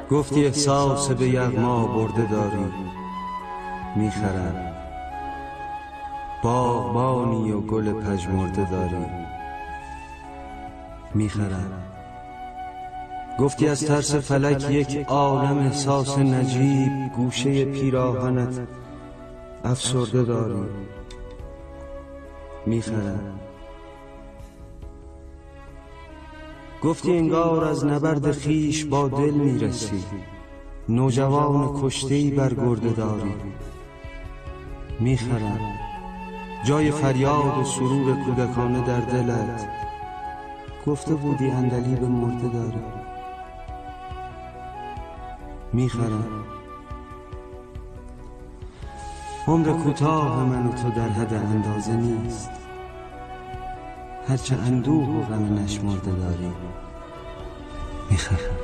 گفتی احساس به یغما برده داری، میخرم. باغبانی و گل پژمرده داری، میخرم. گفتی از ترس فلک یک عالم احساس نجیب گوشه پیراهنت افسرده داری، میخرم. گفتی انگار از نبرد خیش با دل میرسی، نوجوان کشته‌ای بر گرده داری، میخرم. جای فریاد و سرور کودکانه در دلت، گفته بودی عندلیب مرده داری، میخرم. عمر کوتاه من و تو در حد اندازه نیست، هرچه اندوه و غم نشمرده داری، میخرم.